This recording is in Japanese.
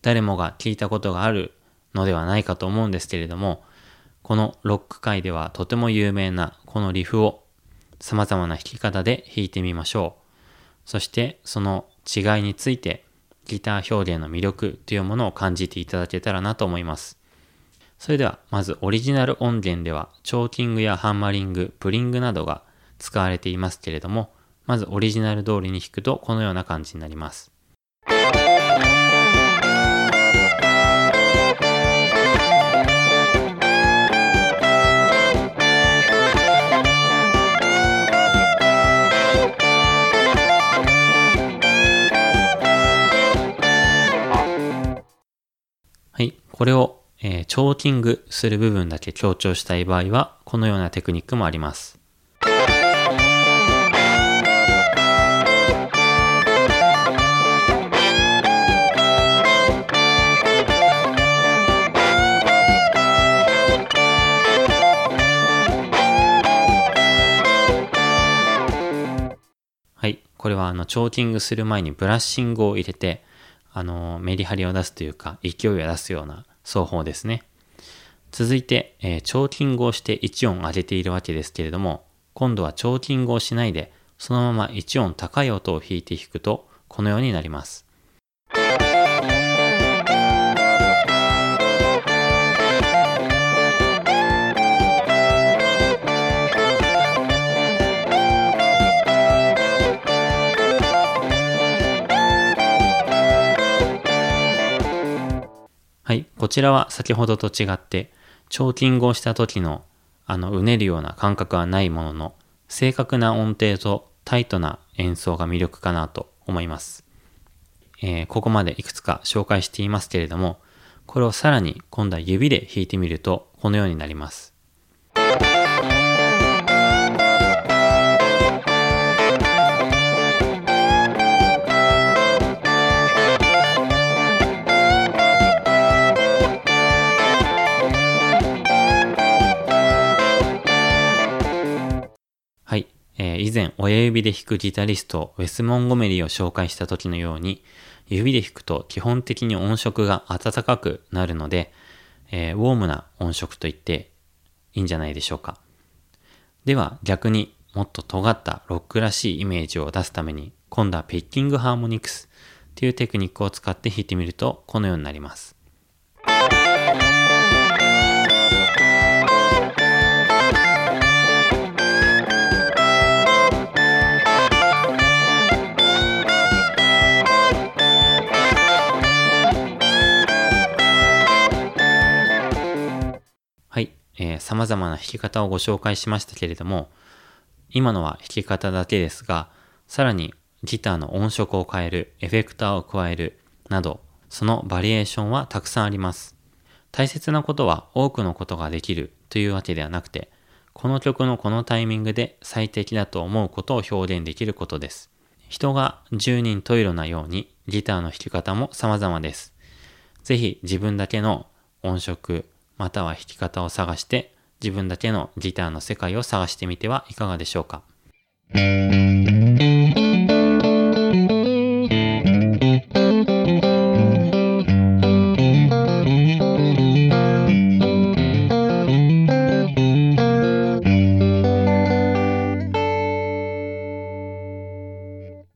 誰もが聞いたことがあるのではないかと思うんですけれども、このロック界ではとても有名なこのリフを様々な弾き方で弾いてみましょう。そしてその違いについてギター表現の魅力というものを感じていただけたらなと思います。それではまずオリジナル音源ではチョーキングやハンマリング、プリングなどが使われていますけれども、まずオリジナル通りに弾くとこのような感じになります。はい、これをチョーキングする部分だけ強調したい場合はこのようなテクニックもあります。はい、これはチョーキングする前にブラッシングを入れてメリハリを出すというか勢いを出すような奏法ですね。続いて、チョーキングをして1音上げているわけですけれども、今度はチョーキングをしないでそのまま1音高い音を弾いて弾くとこのようになります。はい、こちらは先ほどと違ってチョーキングをした時のうねるような感覚はないものの、正確な音程とタイトな演奏が魅力かなと思います。ここまでいくつか紹介していますけれども、これをさらに今度は指で弾いてみるとこのようになります。はい、以前親指で弾くギタリストウェス・モンゴメリーを紹介した時のように、指で弾くと基本的に音色が温かくなるので、ウォームな音色と言っていいんじゃないでしょうか。では逆にもっと尖ったロックらしいイメージを出すために、今度はピッキングハーモニクスというテクニックを使って弾いてみるとこのようになります。はい、様々な弾き方をご紹介しましたけれども、今のは弾き方だけですが、さらにギターの音色を変える、エフェクターを加えるなど、そのバリエーションはたくさんあります。大切なことは多くのことができるというわけではなくて、この曲のこのタイミングで最適だと思うことを表現できることです。人が十人十色なようにギターの弾き方も様々です。ぜひ自分だけの音色または弾き方を探して自分だけのギターの世界を探してみてはいかがでしょうか。